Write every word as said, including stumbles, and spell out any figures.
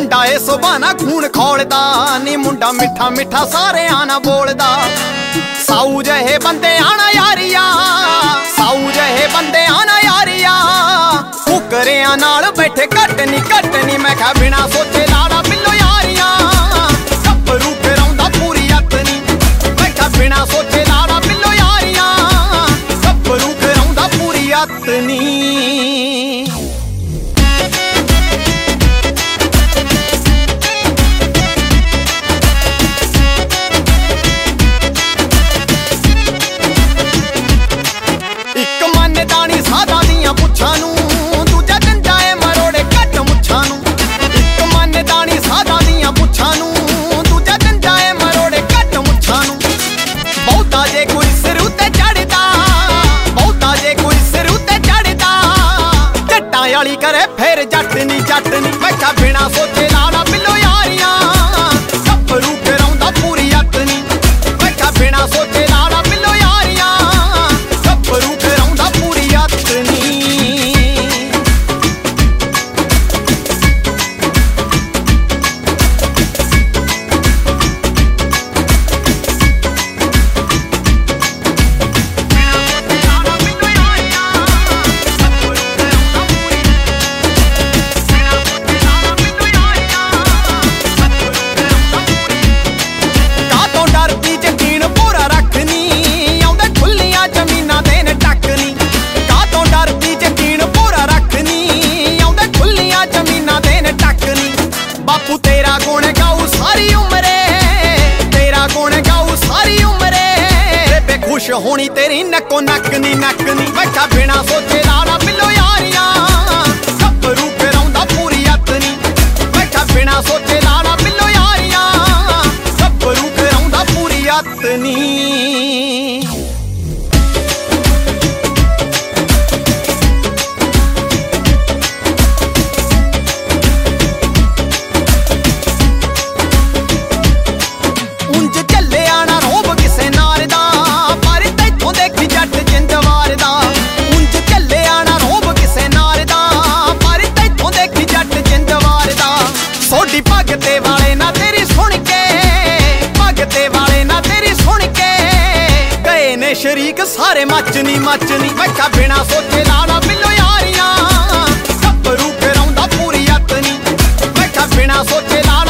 मुंडा ए सुबाना खून खोलदा नी मुंडा मिठा मिठा सारे आना बोलदा। साऊ जहे बंदे आना यारिया, साऊ जहे बंदे आना यारिया, कुकरियां नाल बैठे घट नी घट नी। मैं कहा बिना सोचे लाड़ा पिल्लो यारियां, गब्बरू फिराउंदा पूरी अत नी। मैं कहा बिना सोचे लाड़ा पिल्लो यारियां, गब्बरू फिराउंदा पूरी अत नी। करे फिर जट नी जट नी। मैं कहा बिना सोचे लाड़ा पिल्लो यारियां, गब्बरू फिराउंदा पूरी अत नी। मैं कहा बिना सोचे लाड़ा पिल्लो यारियां, गब्बरू फिराउंदा पूरी अत नी। बापू तेरा गुण गाऊ सारी उमरे, तेरा गुण गाऊ सारी उमरे, बेबे खुश होनी तेरी नको नक नी नक नी। मैं कहा बिना सोचे लाड़ा पिल्लो यारियां, गब्बरू फिराउंदा पूरी अत नी। मैं कहा बिना सोचे लाड़ा पिल्लो यारियां, गब्बरू फिराउंदा पूरी अत नी। भगते वाले ना तेरी सुन के, भगते वाले ना तेरी सुन के, गए ने शरीक सारे मचनी मचनी। मैं कहा बिना सोचे लाड़ा पिल्लो यारियां, गब्बरू फिराउंदा पूरी अत नी। मैं कहा बिना सोचे लाड़ा